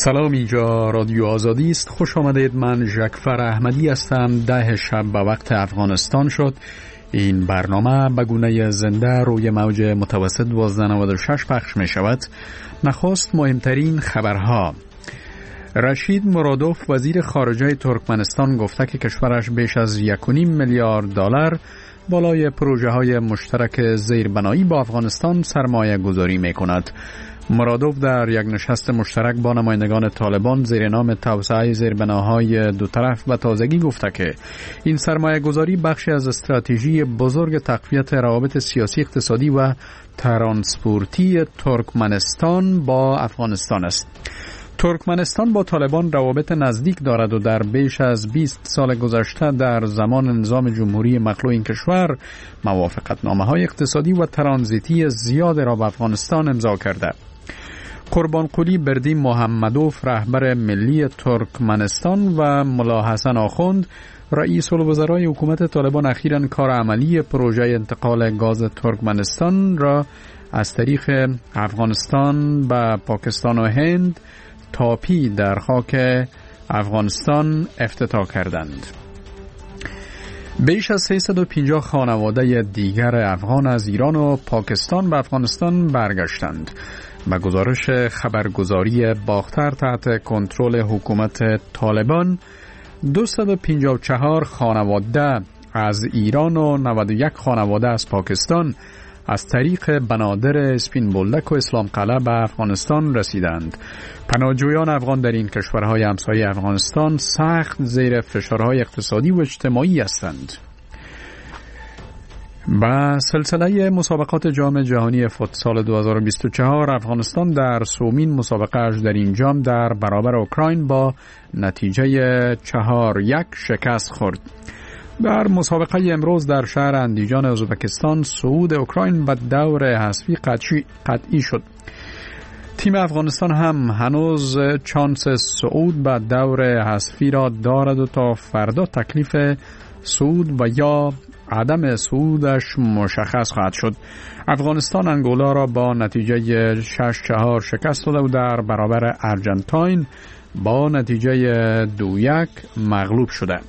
سلام، اینجا رادیو آزادی است. خوش آمدید. من ژکفر احمدی هستم. 10 شب به وقت افغانستان شد. این برنامه به گونه زنده روی موج متوسط 1296 پخش می شود. نخست مهمترین خبرها. رشید مرادوف وزیر خارجه ترکمنستان گفته که کشورش بیش از 1.5 میلیارد دلار بالای پروژه های مشترک زیربنایی با افغانستان سرمایه گذاری می کند. مرادوف در یک نشست مشترک با نمایندگان طالبان زیر نام توسعه زیربناهای دو طرف به تازگی گفته که این سرمایه گذاری بخشی از استراتژی بزرگ تقویت روابط سیاسی، اقتصادی و ترانسپورتی ترکمنستان با افغانستان است. ترکمنستان با طالبان روابط نزدیک دارد و در بیش از 20 سال گذشته در زمان نظام جمهوری مخلوع این کشور موافقتنامه‌های اقتصادی و ترانزیتی زیاد را با افغانستان امضا کرده. قربانقلی بردی محمدوف رهبر ملی ترکمنستان و ملا حسن آخوند رئیس الوزرای حکومت طالبان اخیراً کار عملی پروژه انتقال گاز ترکمنستان را از طریق افغانستان به پاکستان و هند تاپی در خاک افغانستان افتتاح کردند. بیش از 350 خانواده دیگر افغان از ایران و پاکستان به افغانستان برگشتند. به گزارش خبرگزاری باختر تحت کنترل حکومت طالبان، 254 خانواده از ایران و 91 خانواده از پاکستان از طریق بنادر اسپین بولدک و اسلام قلعه به افغانستان رسیدند. پناهجویان افغان در این کشورهای همسایه افغانستان سخت زیر فشارهای اقتصادی و اجتماعی هستند. با سلسله مسابقات جام جهانی فوتسال 2024 افغانستان در سومین مسابقه اش در این جام در برابر اوکراین با نتیجه 4-1 شکست خورد. در مسابقه امروز در شهر اندیجان ازبکستان صعود اوکراین به دور حذفی قطعی شد. تیم افغانستان هم هنوز چانس صعود به دور حذفی را دارد و تا فردا تکلیف صعود و یا عدم صعودش مشخص خواهد شد. افغانستان انگولا را با نتیجه 6-4 شکست داده و در برابر ارجنتاین با نتیجه 2-1 مغلوب شده.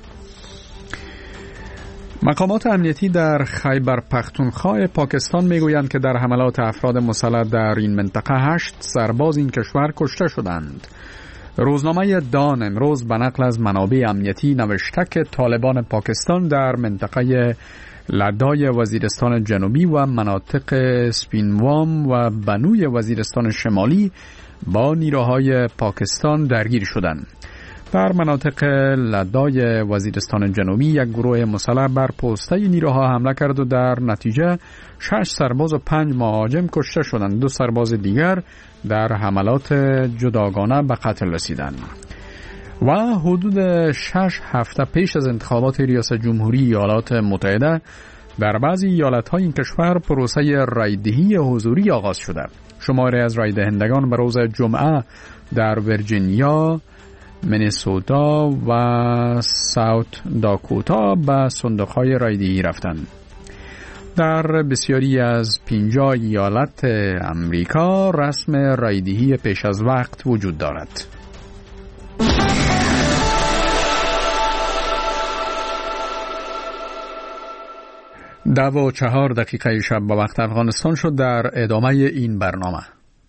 مقامات امنیتی در خیبر پختونخوا پاکستان میگویند که در حملات افراد مسلح در این منطقه 8 سرباز این کشور کشته شدند. روزنامه دان امروز به نقل از منابع امنیتی نوشته که طالبان پاکستان در منطقه لدای وزیرستان جنوبی و مناطق سپینوام و بنوی وزیرستان شمالی با نیروهای پاکستان درگیر شدند. در مناطق لدای وزیرستان جنوبی یک گروه مسلح بر پوسته نیروها حمله کرد و در نتیجه 6 سرباز و 5 مهاجم کشته شدند. 2 سرباز دیگر در حملات جداگانه به قتل رسیدند. و حدود 6 هفته پیش از انتخابات ریاست جمهوری ایالات متحده در بعضی ایالت‌های این کشور پروسه رایدهی حضوری آغاز شده. شماری از رایدهندگان به روز جمعه در ویرجینیا، مینیسوتا و ساوت داکوتا به صندوق‌های رایدهی رفتند. در بسیاری از 50 ایالت امریکا رسم رایدهی پیش از وقت وجود دارد. 10:04 شب به وقت افغانستان شد. در ادامه این برنامه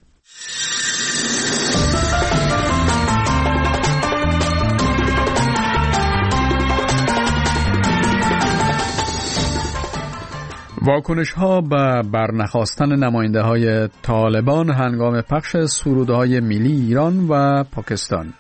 واکنش ها به برنخواستن نماینده های طالبان هنگام پخش سرودهای ملی ایران و پاکستان.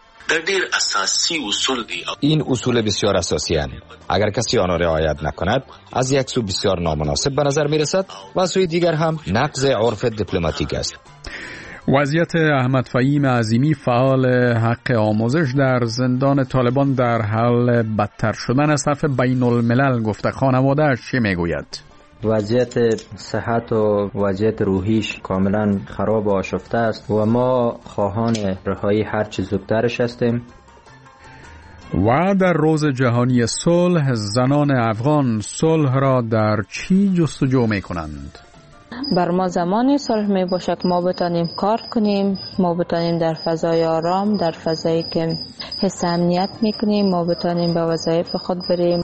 این اصول بسیار اساسی هستند. اگر کسی آن را رعایت نکند از یک سو بسیار نامناسب به نظر می رسد و از سوی دیگر هم نقض عرف دیپلماتیک است. وضعیت احمد فهیم عظیمی فعال حق آموزش در زندان طالبان در حال بدتر شدن از طرف بین الملل گفته. خانواده‌اش چه میگوید؟ وضعیت صحت و وضعیت روحیش کاملا خراب و آشفته است و ما خواهان رهایی هر چه زودترش هستیم. و در روز جهانی صلح زنان افغان صلح را در چی جستجو می کنند؟ بر ما زمانی صلح می باشه که ما بتانیم کار کنیم، ما بتانیم در فضای آرام، در فضایی که حس امنیت میکنیم، ما بتانیم به وظایف خود بریم.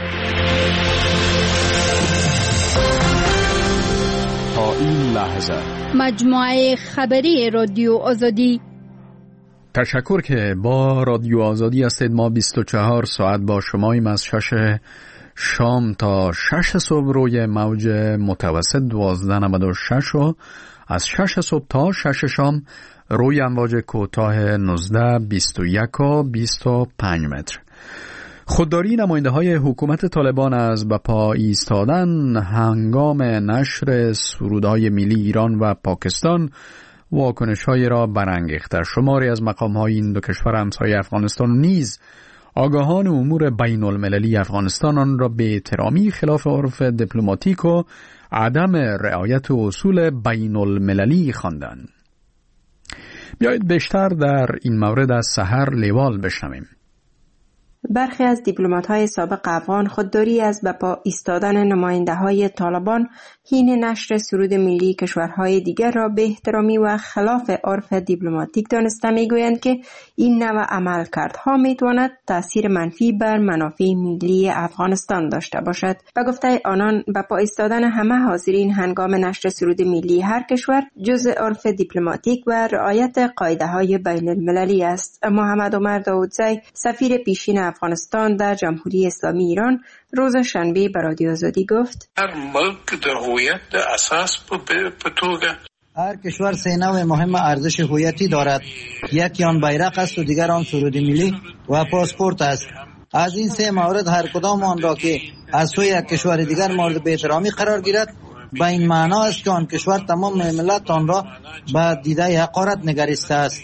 تا این لحظه مجموعه خبری رادیو آزادی. تشکر که با رادیو آزادی هستید. ما 24 ساعت با شماییم از 6 شام تا 6 صبح روی موج متوسط 1296 و از 6 صبح تا 6 شام روی امواج کوتاه 19 21 و 25 متر. خودداری نماینده های حکومت طالبان از به پا ایستادن هنگام نشر سرودهای ملی ایران و پاکستان واکنش‌های را برانگیخت. در شماری از مقام‌های این دو کشور همسایه افغانستان نیز آگاهان امور بین المللی افغانستان آن را به احترامی خلاف عرف دیپلماتیک و عدم رعایت اصول بین المللی خواندند. بیایید بیشتر در این مورد از سحر لیوال بشنویم. برخی از دیپلمات‌های سابق افغان خودداری از به پا ایستادن نماینده‌های طالبان حین نشر سرود ملی کشورهای دیگر را به احترامی و خلاف عرف دیپلماتیک دانسته می‌گویند که این نوع عملکردها می‌تواند تأثیر منفی بر منافع ملی افغانستان داشته باشد. به گفته آنان به پا ایستادن همه حاضرین هنگام نشر سرود ملی هر کشور جزء عرف دیپلماتیک و رعایت قاعده‌های بین المللی است. محمد عمر داودزی سفیر پیشین افغانستان در جمهوری اسلامی ایران روز شنبه به رادیو آزادی گفت: هر ملک در هویت اساس به توګه هر کشور سه نوع مهم ارزش هویتی دارد. یکی آن بیرق است و دیگر آن سرود ملی و پاسپورت است. از این سه مورد هر کدام آن را که از سوی یک کشور دیگر مورد بی‌احترامی قرار گیرد به این معنا است که آن کشور تمام ملت آن را به دیده حقارت نگریسته است.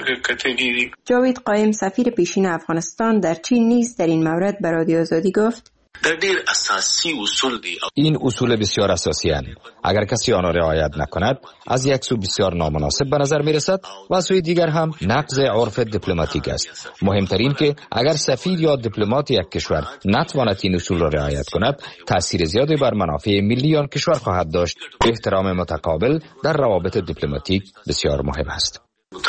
جاوید قائم سفیر پیشین افغانستان در چین نیز در این مورد به رادیو آزادی گفت: این اصول بسیار اساسی هستند. اگر کسی آن را رعایت نکند از یک سو بسیار نامناسب به نظر می رسد و از سوی دیگر هم نقض عرف دیپلماتیک است. مهمترین که اگر سفیر یا دیپلمات یک کشور نتواند این اصول را رعایت کند تأثیر زیادی بر منافع ملی آن کشور خواهد داشت. احترام متقابل در روابط دیپلماتیک بسیار مهم است.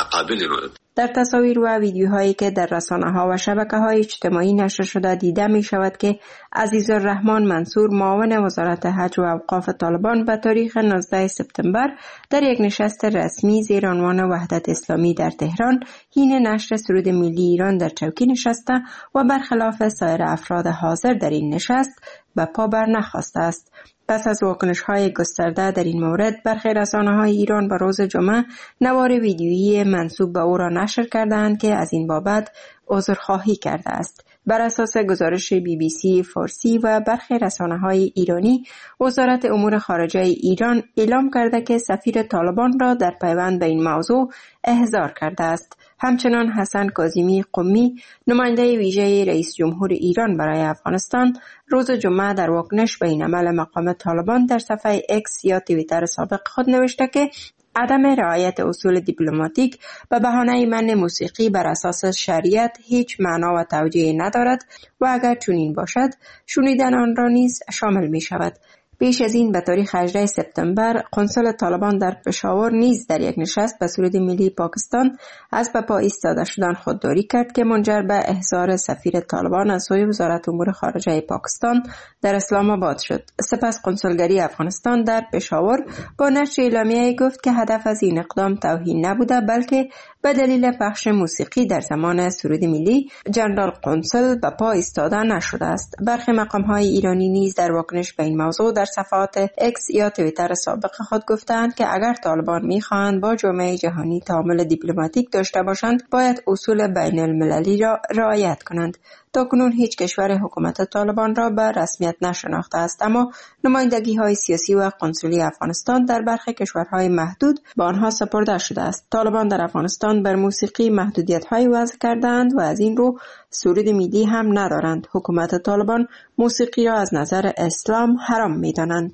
در تصاویر و ویدیوهایی که در رسانه‌ها و شبکه‌های اجتماعی نشر شده دیده می‌شود که عزیزالرحمن منصور معاون وزارت حج و اوقاف طالبان به تاریخ 19 سپتامبر در یک نشست رسمی زیر عنوان وحدت اسلامی در تهران حین نشر سرود ملی ایران در چوکی نشسته و برخلاف سایر افراد حاضر در این نشست به پا بر نخواسته است. پس از واکنش‌های گسترده در این مورد برخی رسانه‌های ایران به روز جمعه نوار ویدیویی منسوب به او را نشر کردند که از این بابت عذرخواهی کرده است. بر اساس گزارش BBC فارسی و برخی رسانه‌های ایرانی، وزارت امور خارجه ایران اعلام کرده که سفیر طالبان را در پیوند به این موضوع احضار کرده است. همچنان حسن کاظمی قمی، نماینده ویژه رئیس جمهور ایران برای افغانستان، روز جمعه در واکنش به این عمل مقام طالبان در صفحه اکس یا توییتر سابق خود نوشته که عدم رعایت اصول دیپلماتیک به بهانه منع موسیقی بر اساس شریعت هیچ معنا و توجیه ندارد و اگر چنین باشد شنیدن آن را نیز شامل می شود. پیش از این به تاریخ 18 سپتامبر قنصل طالبان در پشاور نیز در یک نشست به سرود ملی پاکستان از به پا ایستاده شدن خودداری کرد که منجر به احضار سفیر طالبان از سوی وزارت امور خارجه پاکستان در اسلام آباد شد. سپس قنصلگری افغانستان در پشاور با نشر اعلامیه گفت که هدف از این اقدام توهین نبوده بلکه به دلیل پخش موسیقی در زمان سرود ملی جنرال قنصل به پا ایستاده نشده است. برخی مقام‌های ایرانی نیز در واکنش به این موضوع در صفحات اکس یا توییتر سابق خود گفتند که اگر طالبان می‌خواهند با جامعه جهانی تعامل دیپلماتیک داشته باشند باید اصول بین المللی را رعایت کنند. تاکنون هیچ کشور حکومت طالبان را به رسمیت نشناخته است، اما نمایندگی‌های سیاسی و قنسولی افغانستان در برخی کشورهای محدود به آنها سپرده شده است. طالبان در افغانستان بر موسیقی محدودیت‌های وضع کردند و از این رو سرود ملی هم ندارند. حکومت طالبان موسیقی را از نظر اسلام حرام می‌دانند.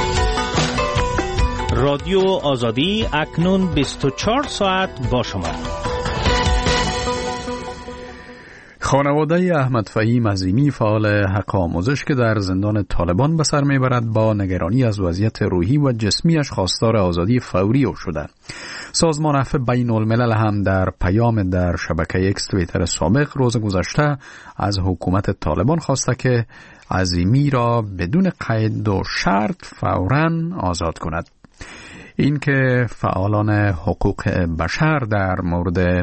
رادیو آزادی اکنون 24 ساعت با شما. خانواده احمد فهیم عظیمی فعال حق آموزش که در زندان طالبان به سر میبرد با نگرانی از وضعیت روحی و جسمیش خواستار آزادی فوری او شده. سازمان عفو بین الملل هم در پیام در شبکه اکس توییتر سابق روز گذشته از حکومت طالبان خواسته که عظیمی را بدون قید و شرط فوراً آزاد کند. این که فعالان حقوق بشر در مورد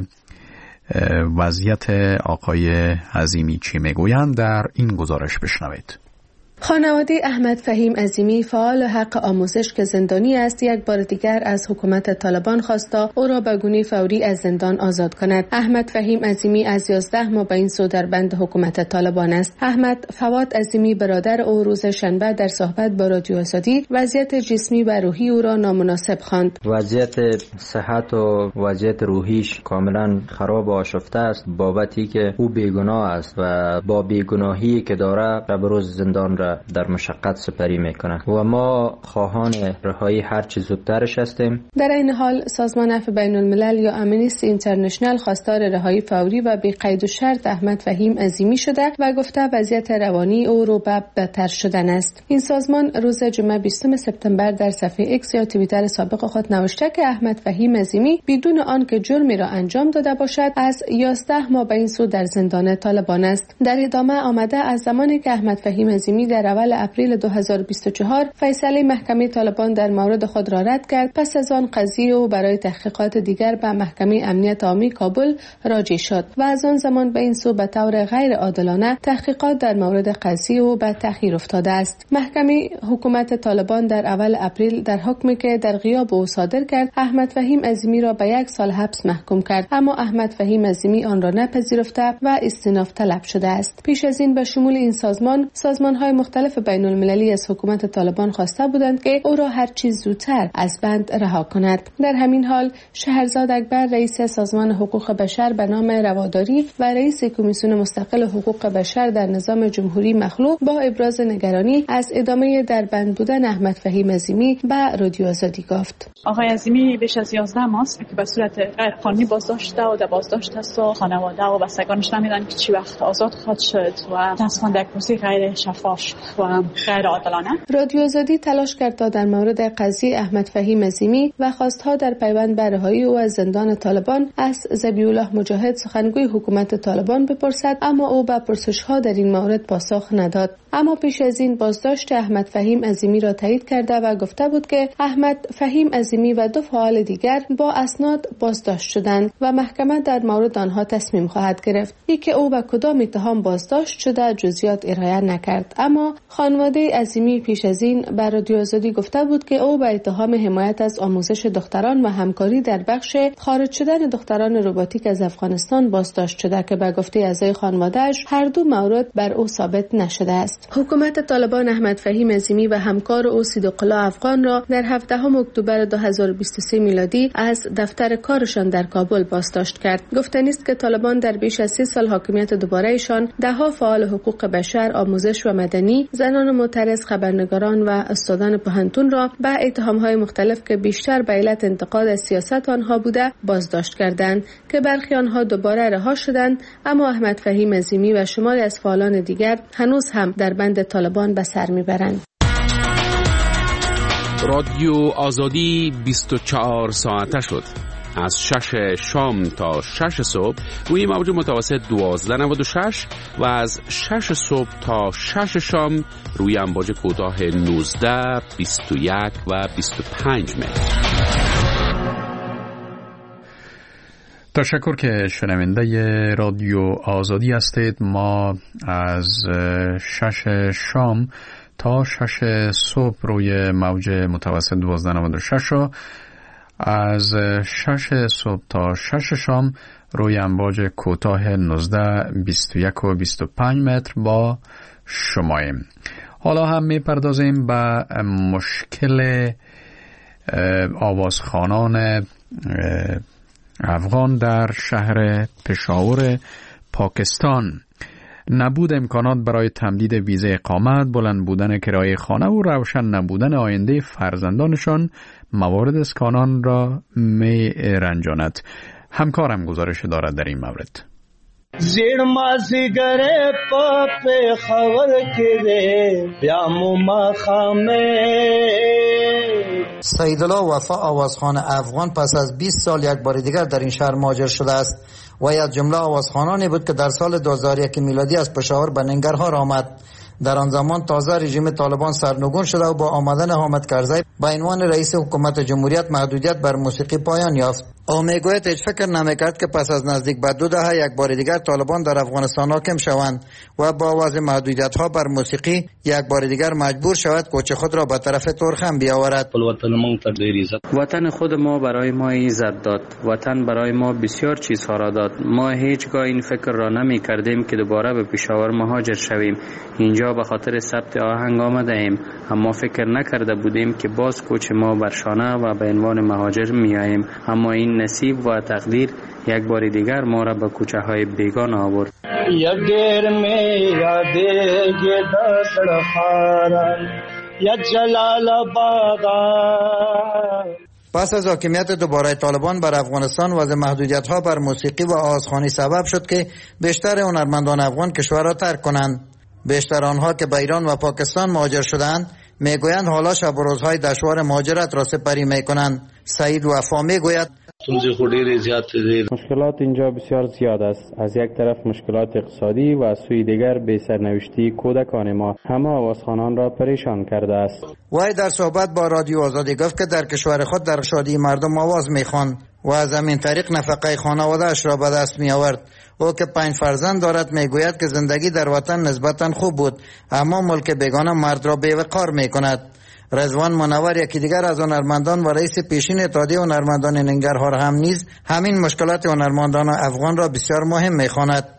وضعیت آقای عظیمی چی میگویند در این گزارش بشنوید. خانواده احمد فهیم عظیمی فعال حق آموزش که زندانی است یک بار دیگر از حکومت طالبان خواستا او را به گونه فوری از زندان آزاد کند. احمد فهیم عظیمی از 11 ماه به این سو در بند حکومت طالبان است. احمد فواد عظیمی برادر او روز شنبه در صحبت با رادیو آزادی وضعیت جسمی و روحی او را نامناسب خواند. وضعیت صحت و وضعیت روحیش کاملا خراب و آشفته است بابتی که او بیگناه است و با بیگناهی که داره بروز زندان را در مشقت سپری میکنه و ما خواهان رهایی هر چه زودترش هستیم. در این حال سازمان عفو بین الملل یا امنیستی اینترنشنال خواستار رهایی فوری و بی قید و شرط احمد فهیم عظیمی شده و گفته وضعیت روانی او رو به بدتر شدن است. این سازمان روز جمعه 20 سپتامبر در صفحه اکس یا توییتر سابق خود نوشته که احمد فهیم عظیمی بدون آنکه جرمی را انجام داده باشد از 11 ماه به این سو در زندان طالبان است. در ادامه آمده از زمانی که احمد فهیم عظیمی در اول اپریل 2024 فیصله محکمه طالبان در مورد خود را رد کرد، پس از آن قضیه او برای تحقیقات دیگر به محکمه امنیت عامی کابل راجع شد و از آن زمان به این سو به طور غیر عادلانه تحقیقات در مورد قضیه او به تأخیر افتاده است. محکمه حکومت طالبان در اول اپریل در حکمی که در غیاب او صادر کرد احمد فهیم عظیمی را به 1 سال حبس محکوم کرد، اما احمد فهیم عظیمی آن را نپذیرفته و استئناف طلب شده است. پیش از این به شمول این سازمان‌های مختلف بین المللی از حکومت طالبان خواسته بودند که او را هر چیز زودتر از بند رها کند. در همین حال شهرزاد اکبر رئیس سازمان حقوق بشر به نام رواداری و رئیس کمیسیون مستقل حقوق بشر در نظام جمهوری مخلوع با ابراز نگرانی از ادامه در بند بودن احمد فهیم عظیمی به رادیو آزادی گفت. آقای عظیمی بیش از 11 ماه است که به صورت غیرقانونی بازداشته و در بازداشت است و خانواده و بستگانش نمیدونن که چی وقت آزاد خواهد شد و تصمیم در پرسی غیر شفاف و غیر عادلانه. رادیو آزادی تلاش کرد تا در مورد قضیه احمد فهیم عظیمی و خواستها در پیوند به رهایی او از زندان طالبان از ذبیح الله مجاهد سخنگوی حکومت طالبان بپرسد، اما او به پرسش‌ها در این مورد پاسخ نداد. اما پیش از این بازداشت احمد فهیم عظیمی را تایید کرده و گفته بود که احمد فهیم عظیمی و 2 فعال دیگر با اسناد بازداشت شدند و محکمه در مورد آنها تصمیم خواهد گرفت. اینکه او به کدام اتهام بازداشت شده جزئیات ارائه نکرد، اما خانواده عظیمی پیش از این بر رادیو آزادی گفته بود که او به اتهام حمایت از آموزش دختران و همکاری در بخش خارج شدن دختران رباتیک از افغانستان بازداشت شده که به گفته اعضای خانواده‌اش هر 2 مورد بر او ثابت نشده است. حکومت طالبان احمد فهیم عظیمی و همکار او صدیق‌الله افغان را در 17 اکتبر 2023 میلادی از دفتر کارشان در کابل بازداشت کرد. گفتنی است که طالبان در بیش از 3 سال حاکمیت دوباره‌شان ده‌ها فعال حقوق بشر، آموزش و مدنی، زنان معترض، خبرنگاران و استادان پوهنتون را به اتهام‌های مختلف که بیشتر به علت انتقاد از سیاست آنها بوده بازداشت کردند که برخی آنها دوباره رها شدند، اما احمد فهیم عظیمی و شماری از فعالان دیگر هنوز هم در بند طالبان به سر میبرند. رادیو آزادی 24 ساعته شد. از 6 شام تا 6 صبح روی موج متوسط 1296 و از 6 صبح تا 6 شام روی امواج کوتاه 19، 21 و 25 متر. تشکر که شنونده رادیو آزادی هستید. ما از 6 شام تا 6 صبح روی موج متوسط 1296 و از 6 صبح تا 6 شام روی امواج کوتاه 19، 21 و 25 متر با شماییم. حالا هم میپردازیم به مشکل آوازخوانان افغان در شهر پشاور پاکستان. نبود امکانات برای تمدید ویزه اقامت، بلند بودن کرایه خانه و روشن نبودن آینده فرزندانشان موارد است که آنان را می رنجاند. همکارم گزارش دارد در این مورد. زیر مازیگر پاپ خبر کره بیامو ما خامه. سیدالله وفا آوازخوان افغان پس از 20 سال یک بار دیگر در این شهر مهاجر شده است و از جمله آوازخوانانی بود که در سال 2001 میلادی از پشاور به ننگرهار آمد. در آن زمان تازه رژیم طالبان سرنگون شده و با آمدن حامد کرزی به عنوان رئیس حکومت جمهوریت محدودیت بر موسیقی پایان یافت. او میگوید هیچ فکر نمیکرد که پس از نزدیک به 2 دهه یک بار دیگر طالبان در افغانستان حاکم شوند و با وضع محدودیت ها بر موسیقی یک بار دیگر مجبور شود کوچه خود را به طرف تورخم بیاورد. وطن خود ما برای ما عزت داد. وطن برای ما بسیار چیزها را داد. ما هیچگاه این فکر را نمی کردیم که دوباره به پشاور مهاجر شویم. اینجا به خاطر ثبت آهنگ آمده ایم، اما فکر نکرده بودیم که باز کوچ ما بر شانه و به عنوان مهاجر میاییم. اما این نصیب و تقدیر یک بار دیگر ما را به کوچه های بیگان آورد. یک دیر می یاده گدا سرخاران یا جلال آباد. پس از حاکمیت دوباره طالبان بر افغانستان وضع محدودیت ها بر موسیقی و آوازخوانی سبب شد که بیشتر هنرمندان افغان کشور را ترک کنند. بیشتر آنها که به ایران و پاکستان مهاجر شدند میگویند حالا شب و روزهای دشوار مهاجرت را سپری میکنند. سعید وفا میگوید مشکلات اینجا بسیار زیاد است. از یک طرف مشکلات اقتصادی و از سوی دیگر بی سرنوشتی کودکان ما همه آوازخوانان را پریشان کرده است. وی در صحبت با رادیو آزادی گفت که در کشور خود در شادی مردم آواز میخواند و از همین طریق نفقه خانواده اش را به دست می آورد. او که 5 فرزند دارد میگوید که زندگی در وطن نسبتا خوب بود، اما ملک بیگانه مرد را بی‌وقار میکند. رضوان منور یکی دیگر از هنرمندان و رئیس پیشین اتحادیه هنرمندان ننگرهار هم نیز همین مشکلات هنرمندان افغان را بسیار مهم میخواند.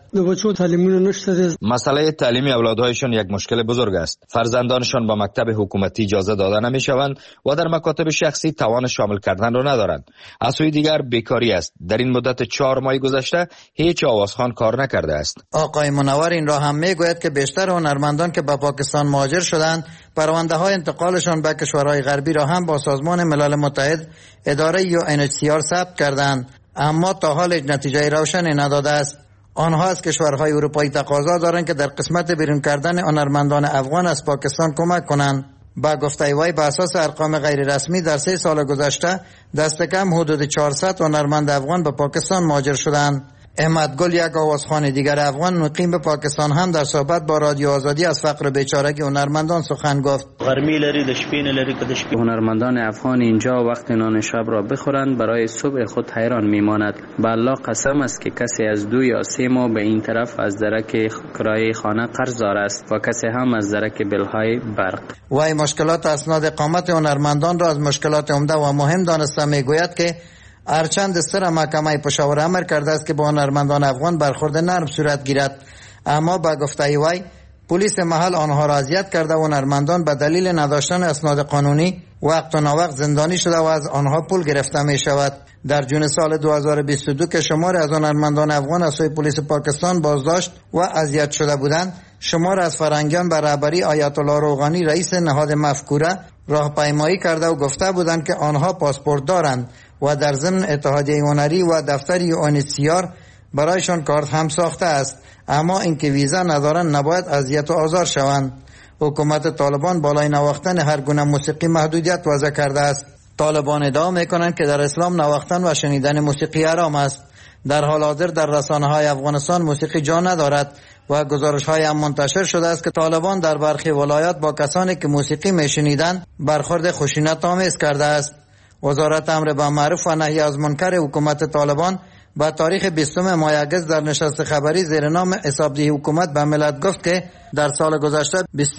مسئله تعلیم اولادهایشان یک مشکل بزرگ است. فرزندانشان با مکتب حکومتی اجازه داده نمیشوند و در مکاتب شخصی توان شامل کردن را ندارند. از سوی دیگر بیکاری است. در این مدت 4 ماه گذشته هیچ آوازخوان کار نکرده است. آقای منور این را هم میگوید که بیشتر هنرمندان که به پاکستان مهاجر شدند پرونده های انتقالشان به کشورهای غربی را هم با سازمان ملل متحد اداره UNHCR ثبت کردند، اما تا حال هیچ نتیجه روشنی نداده است. آنها از کشورهای اروپایی تقاضا دارند که در قسمت بیرون کردن هنرمندان افغان از پاکستان کمک کنند. با گفته وی به اساس ارقام غیر رسمی در 3 سال گذشته دست کم حدود 400 هنرمند افغان به پاکستان مهاجر شدند. احمد گل یک آوازخوان دیگر افغان مقیم به پاکستان هم در صحبت با رادیو آزادی از فقر و بیچارگی هنرمندان سخن گفت. گرمی لري د شپې نه لري کده شپې. هنرمندان افغان اینجا وقت نان شب را بخورند برای صبح خود حیران میماند. به الله قسم است که کسی از 2 یا 3 ماه به این طرف از درک کرایه خانه قرضدار است و کسی هم از درک بلهای برق. وی مشکلات اسناد اقامت هنرمندان را از مشکلات عمده و مهم دانسته میگوید که هرچند استر محکمه پشاور امر کرده است که با هنرمندان افغان برخورد نرم صورت گیرد، اما با گفته وی پلیس محل آنها را اذیت کرده و هنرمندان به دلیل نداشتن اسناد قانونی وقت و ناوقت زندانی شده و از آنها پول گرفته می شود. در جون سال 2022 که شمار از هنرمندان افغان از سوی پلیس پاکستان بازداشت و اذیت شده بودند، شمار از فرنگیان به رهبری آیت الله روغانی رئیس نهاد مفکوره راهپیمایی کرده و گفته بودند که آنها پاسپورت دارند و در ضمن اتحادیه هنری و دفتر UNHCR برایشان کارت هم ساخته است، اما اینکه ویزا ندارند نباید اذیت و آزار شوند. حکومت طالبان بالای نواختن هر گونه موسیقی محدودیت وضع کرده است. طالبان ادعا میکنند که در اسلام نواختن و شنیدن موسیقی حرام است. در حال حاضر در رسانه‌های افغانستان موسیقی جا ندارد و گزارش‌های هم منتشر شده است که طالبان در برخی ولایات با کسانی که موسیقی میشنیدند برخورد خشونت‌آمیز کرده است. وزارت امر بالمعروف و نهی از منکر حکومت طالبان با تاریخ 20 ماه اگست در نشست خبری زیر نام حسابدهی حکومت به ملت گفت که در سال گذشته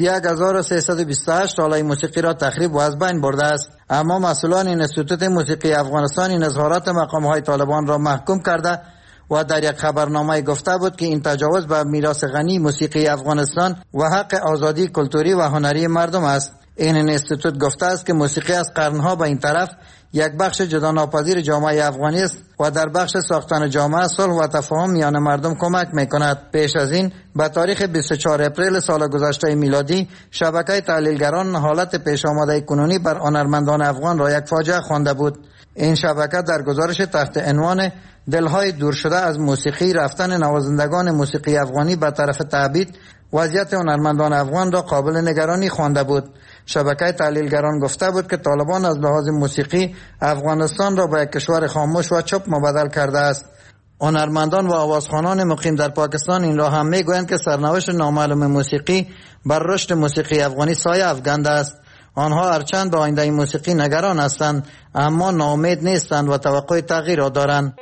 21328 آلای موسیقی را تخریب و از بین برده است، اما مسئولان انستیتوت موسیقی افغانستان این اظهارات مقام‌های طالبان را محکوم کرده و در یک خبرنامه گفته بود که این تجاوز به میراث غنی موسیقی افغانستان و حق آزادی کلتوری و هنری مردم است. این انستیتوت گفته است که موسیقی از قرنها به این طرف یک بخش جدا ناپذیر جامعه افغانی است و در بخش ساختن جامعه صلح و تفاهم میان مردم کمک میکند. پیش از این به تاریخ 24 اپریل سال گذشته میلادی شبکه تحلیلگران حالت پیش آمده کنونی بر هنرمندان افغان را یک فاجعه خوانده بود. این شبکه در گزارش تحت عنوان دلهای دور شده از موسیقی رفتن نوازندگان موسیقی افغانی به طرف تعبید وضعیت هنرمندان افغان را قابل نگرانی خوانده بود. شبکه تحلیلگران گفته بود که طالبان از لحاظ موسیقی افغانستان را به یک کشور خاموش و چپ مبدل کرده است. هنرمندان و آوازخوانان مقیم در پاکستان این را هم میگویند که سرنوشت نامعلوم موسیقی بر رشد موسیقی افغانی سایه افکنده است. آنها هرچند به آینده موسیقی نگران هستند اما ناامید نیستند و توقع تغییر را دارند.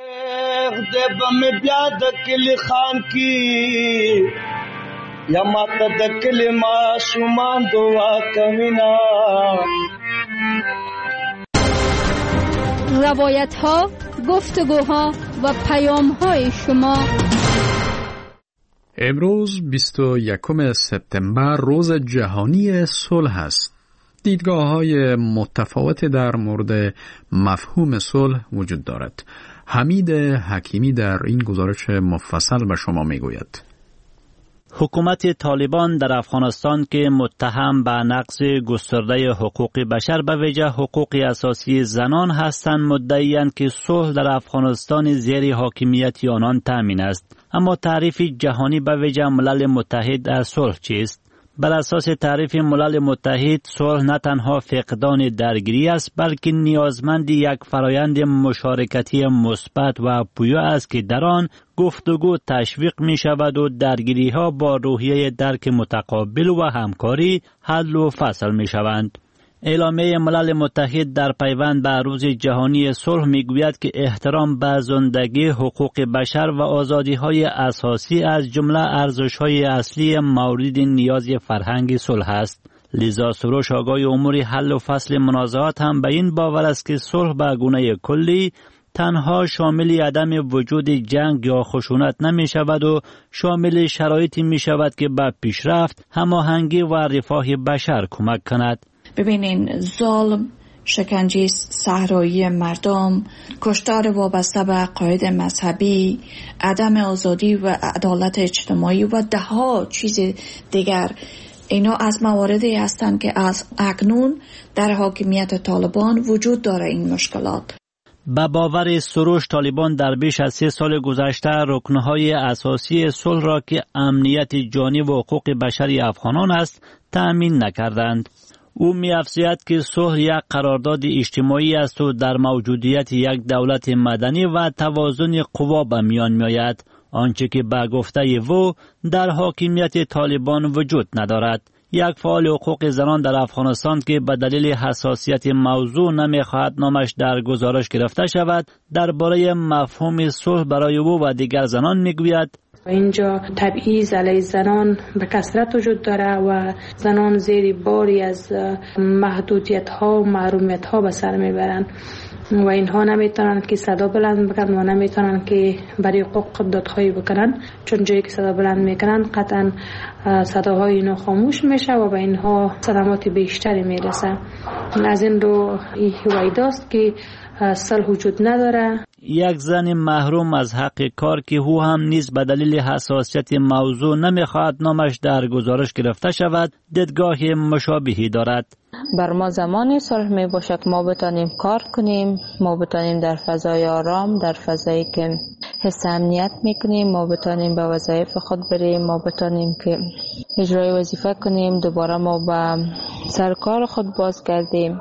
یا ماتا دکل ما شمان دعا کمینا. روایت ها، گفتگوها و پیام های شما. امروز 21 سپتامبر روز جهانی صلح است. دیدگاه های متفاوت در مورد مفهوم صلح وجود دارد. حمید حکیمی در این گزارش مفصل به شما میگوید. حکومت طالبان در افغانستان که متهم به نقض گسترده حقوق بشر به ویژه حقوق اساسی زنان هستند مدعی‌اند که صلح در افغانستان زیر حاکمیت آنان تامین است. اما تعریف جهانی به ویژه ملل متحد از صلح چیست؟ بر اساس تعریف ملل متحد صلح نه تنها فقدان درگیری است بلکه نیازمند یک فرایند مشارکتی مثبت و پویا است که در آن گفتگو تشویق می شود و درگیری ها با روحیه درک متقابل و همکاری حل و فصل می شوند. اعلامیه ملل متحد در پیوند به روز جهانی صلح میگوید که احترام به زندگی، حقوق بشر و آزادی‌های اساسی از جمله ارزش‌های اصلی مورد نیاز فرهنگ صلح است. لذا سروش آگاه امور حل و فصل منازعات هم به این باور است که صلح به گونه کلی تنها شامل عدم وجود جنگ یا خشونت نمی شود و شامل شرایطی می شود که به پیشرفت، هماهنگی و رفاه بشر کمک کند. ببینین، ظلم، شکنجه صحرایی مردم، کشتار وابسته به عقاید مذهبی، عدم آزادی و عدالت اجتماعی و دهها چیز دیگر، اینا از مواردی هستند که از اکنون در حاکمیت طالبان وجود داره. این مشکلات به باور سروش، طالبان در بیش از 3 سال گذشته رکنهای اساسی صلح را که امنیت جانی و حقوق بشری افغانان است تأمین نکردند. او می‌افزاید که صلح یک قرارداد اجتماعی است و در موجودیت یک دولت مدنی و توازن قوا به میان می‌آید، آنچه که به گفته او در حاکمیت طالبان وجود ندارد. یک فعال حقوق زنان در افغانستان که به دلیل حساسیت موضوع نمی‌خواهد نامش در گزارش گرفته شود، درباره مفهوم صلح برای او و دیگر زنان می‌گوید: اینجا تبعیض علیه زنان به کثرت وجود داره و زنان زیر باری از محدودیت ها و محرومیت ها به سر میبرند و اینها نمیتونن که صدا بلند بکنن و نمیتونن که برای حقوق دادخواهی بکنن، چون جایی که صدا بلند میکنن قطعا صداهای اینا خاموش میشه و به اینها صدمات بیشتری میرسه. از این رو ویداست که صلح وجود نداره. یک زن محروم از حق کار که او هم نیز به دلیل حساسیت موضوع نمیخواهد نامش در گزارش گرفته شود، دیدگاه مشابهی دارد. بر ما زمانی صلح می باشه که ما بتانیم کار کنیم، ما بتانیم در فضای آرام، در فضایی که حس امنیت میکنیم، ما بتانیم به وظایف خود بریم، ما بتانیم که اجرای وظیفه کنیم، دوباره ما به سرکار خود باز گردیم.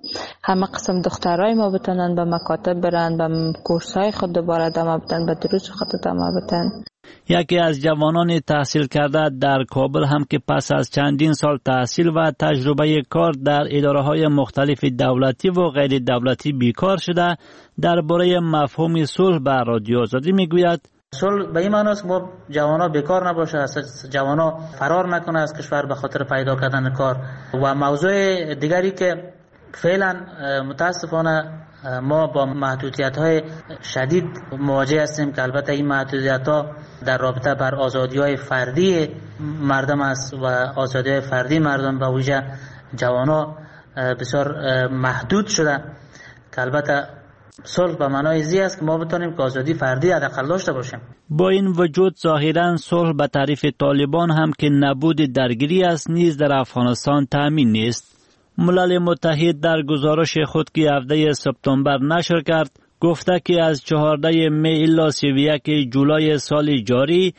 همه قسم دخترای ما بتانن به مکاتب برن، به کورسای خود دوباره ادامه بدن، به دروس خود ادامه بدن. یکی از جوانان تحصیل کرده در کابل هم که پس از چندین سال تحصیل و تجربه کار در اداره‌های مختلف دولتی و غیر دولتی بیکار شده، درباره مفهوم صلح به رادیو آزادی میگوید: صلح به این معنی است که ما جوانا بیکار نباشه، جوانا فرار نکنه از کشور به خاطر پیدا کردن کار. و موضوع دیگری که فعلا متاسفانه ما با محدودیت‌های شدید مواجه هستیم که البته این محدودیت‌ها در رابطه بر آزادی‌های فردی مردم است و آزادی‌های فردی مردم به ویژه جوانان بسیار محدود شده که البته صلح به معنای زی است که ما بتونیم که آزادی فردی حداقل داشته باشیم. با این وجود ظاهراً صلح به تعریف طالبان هم که نبود درگیری است نیز در افغانستان تامین نیست. ملل متحد در گزارش خود که هفته سپتامبر نشر کرد گفته که از 14 می الی 31 جولای سال جاری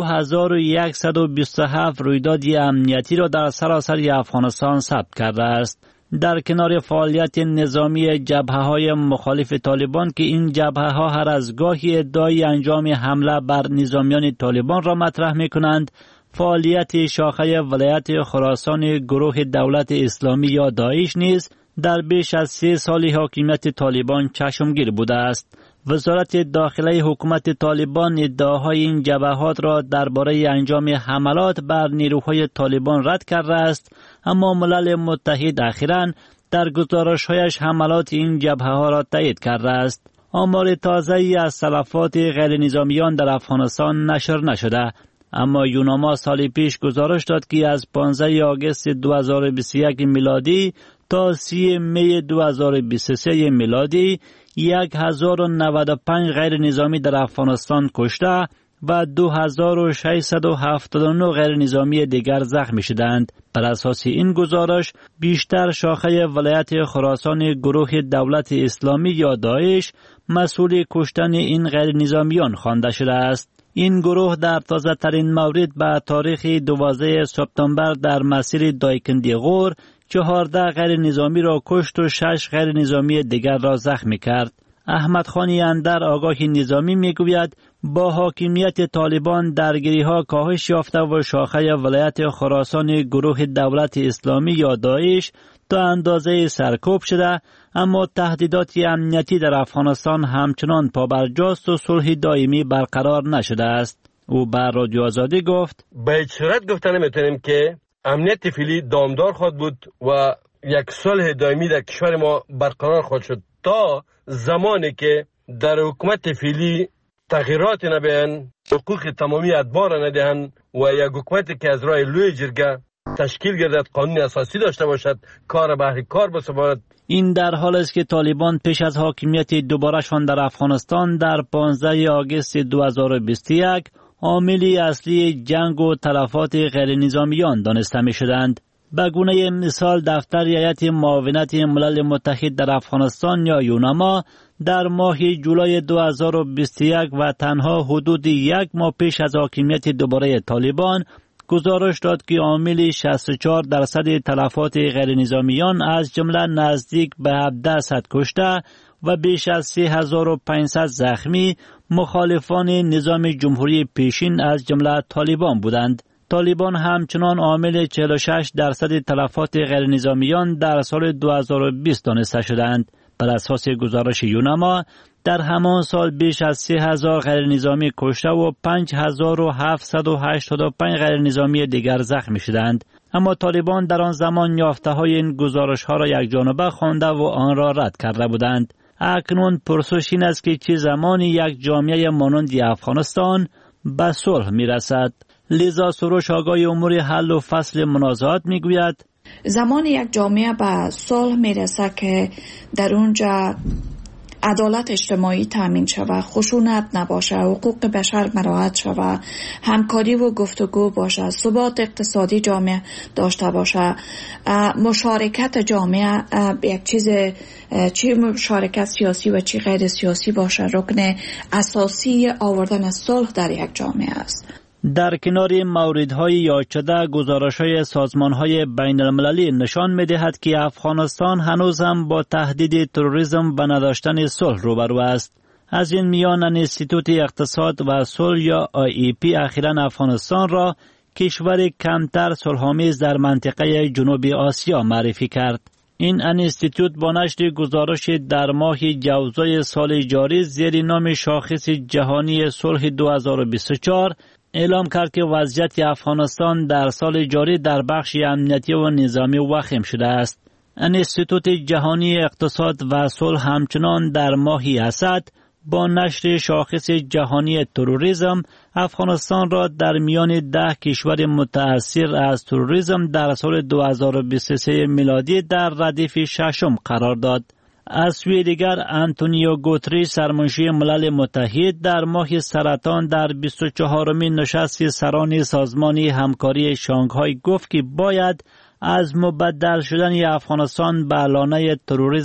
2127 رویداد امنیتی را در سراسر افغانستان ثبت کرده است. در کنار فعالیت نظامی جبهه‌های مخالف طالبان که این جبهه‌ها هر از گاهی ادعای انجام حمله بر نظامیان طالبان را مطرح می‌کنند، فعالیت شاخه ولایت خراسان گروه دولت اسلامی یا داعش نیز در بیش از 3 سال حاکمیت طالبان چشمگیر بوده است. وزارت داخلی حکومت طالبان ادعاهای این جبهات را درباره انجام حملات بر نیروهای طالبان رد کرده است، اما ملل متحد اخیراً در گزارش‌هایش حملات این جبهه‌ها را تایید کرده است. آمار تازه‌ای از تلفات غیر نظامیان در افغانستان نشر نشده، اما یوناما سال پیش گزارش داد که از 15 آگوست 2021 میلادی تا 30 می 2023 میلادی 1095 غیر نظامی در افغانستان کشته و 2679 غیر نظامی دیگر زخمی شدند. بر اساس این گزارش بیشتر شاخه ولایت خراسان گروه دولت اسلامی یا داعش مسئول کشتن این غیر نظامیان خوانده شده است. این گروه در تازه ترین مورد به تاریخ 12 سپتامبر در مسیر دایکندی غور 14 غیر نظامی را کشت و 6 غیر نظامی دیگر را زخمی کرد. احمد خانی اندر آگاه نظامی میگوید با حاکمیت طالبان درگیری ها کاهش یافته و شاخه ولایت خراسان گروه دولت اسلامی یا داعش تا اندازه سرکوب شده، اما تهدیدات امنیتی در افغانستان همچنان پابرجاست و صلح دائمی برقرار نشده است. او بر رادیو آزادی گفت به هیچ صورت گفته نمیتونیم که امنیت فعلی دامدار خواهد بود و یک صلح دائمی در کشور ما برقرار خواهد شد تا زمانی که در حکومت فعلی تغییرات نبیان، حقوق تمامی ادبار ندهند و یک حکومتی که از راه لوی جرگه تشکیل گردد، قانون اساسی داشته باشد، کار بهر کار بسپارد. این در حال است که طالبان پیش از حاکمیت دوباره‌شان در افغانستان در 15 آگوست 2021 عامل اصلی جنگ و تلفات غیر نظامیان دانسته می شدند. به گونه مثال دفتر هیئت معاونت ملل متحد در افغانستان یا یوناما در ماه جولای 2021 و تنها حدود 1 ماه پیش از حاکمیت دوباره طالبان گزارش داد که عامل 64% تلفات غیر نظامیان از جمله نزدیک به 1700 کشته و بیش از 3500 زخمی مخالفان نظام جمهوری پیشین از جمله طالبان بودند. طالبان همچنان عامل 46% تلفات غیر نظامیان در سال 2020 دانسته شدند. بر اساس گزارش یوناما در همان سال بیش از 3000 غیر نظامی کشته و 5785 غیر نظامی دیگر زخمی شدند. اما طالبان در آن زمان یافته های این گزارش ها را یک جانبه خوانده و آن را رد کرده بودند. اکنون پرسش این است که چه زمانی یک جامعه مانند افغانستان به صلح می رسد. لیزا سروش آگاه امور حل و فصل منازعات می گوید زمان یک جامعه به صلح می رسد که در اونجا عدالت اجتماعی تامین شود، خشونت نباشه، حقوق بشر مراعات شود، همکاری و گفتگو باشه، ثبات اقتصادی جامعه داشته باشه، مشارکت جامعه یک چیز چی مشارکت سیاسی و چی غیر سیاسی باشه رکن اساسی آوردن صلح در یک جامعه است. در کنار موردهای یاد شده گزارش‌های سازمان‌های بین‌المللی نشان می‌دهد که افغانستان هنوز هم با تهدید تروریسم و نداشتن صلح روبرو است. از این میان انستیتوت اقتصاد و صلح یا IEP اخیراً افغانستان را کشور کمتر صلح‌آمیز در منطقه جنوب آسیا معرفی کرد. این انستیتوت با نشر گزارش در ماه جوزای سال جاری زیر نام شاخص جهانی صلح 2024 اعلام کرد که وضعیت افغانستان در سال جاری در بخش امنیتی و نظامی وخیم شده است. انستیتوت جهانی اقتصاد و صلح همچنان در ماه اسد با نشر شاخص جهانی تروریسم افغانستان را در میان 10 کشور متأثر از تروریسم در سال 2023 میلادی در ردیف ششم قرار داد. از سوی دیگر انتونیو گوتریش سرمنشی ملل متحد در ماه سرطان در 24مین نشست سران سازمان همکاری شانگهای گفت که باید از مبدل شدن افغانستان به لانه تروریسم